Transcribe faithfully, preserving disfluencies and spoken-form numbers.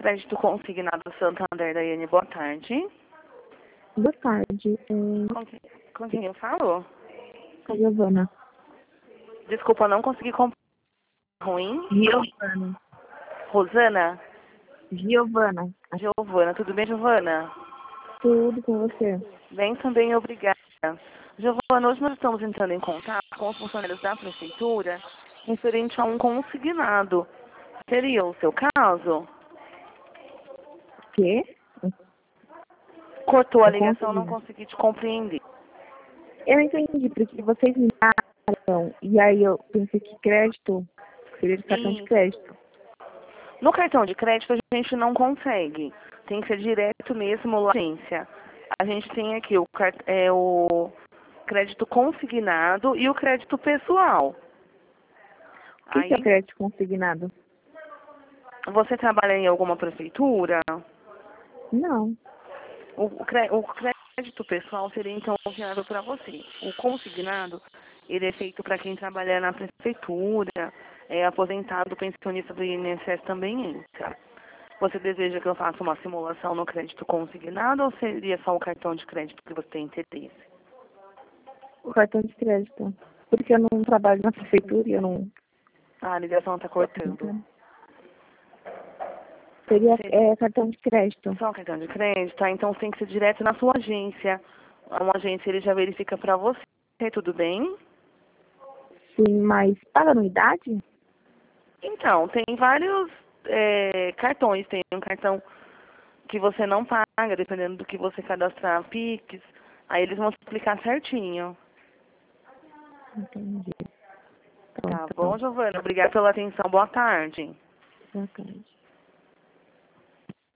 Crédito consignado Santander, Daiane, boa tarde. Boa tarde. É, Com, que- com quem eu falo? a Giovana. Desculpa, não consegui comprar. Ruim? Giovana. Rosana? Giovana. Giovana, tudo bem, Giovana? Tudo com você? Bem também, obrigada. Giovana, hoje nós estamos entrando em contato com os funcionários da prefeitura referente a um consignado. Seria o seu caso? Quê? Cortou a Eu ligação, não consegui. consegui te compreender. Eu entendi, porque vocês me ligaram e aí eu pensei que crédito seria de cartão de E crédito. no cartão de crédito a gente não consegue. Tem que ser direto mesmo lá na agência. A gente tem aqui o, car- é, o crédito consignado e o crédito pessoal. O que que é Aí, crédito consignado? você trabalha em alguma prefeitura? Não. O, o cre- o crédito pessoal seria então enviado para você. O consignado, ele é feito para quem trabalha na prefeitura, é aposentado, pensionista do I N S S também entra. Você deseja que eu faça uma simulação no crédito consignado ou seria só o cartão de crédito que você tem interesse? O cartão de crédito. Porque eu não trabalho na prefeitura e eu não... Ah, a ligação está cortando. Seria Seria é, cartão de crédito. só o cartão de crédito, tá? Então tem que ser direto na sua agência. Uma agência ele já verifica para você, tudo bem? Sim, mas paga anuidade? Então, tem vários é, cartões. Tem um cartão que você não paga, dependendo do que você cadastrar Pix. Aí eles vão te explicar certinho. Entendi. Tá Pronto. bom, Giovana? Obrigada pela atenção. Boa tarde. Boa tarde.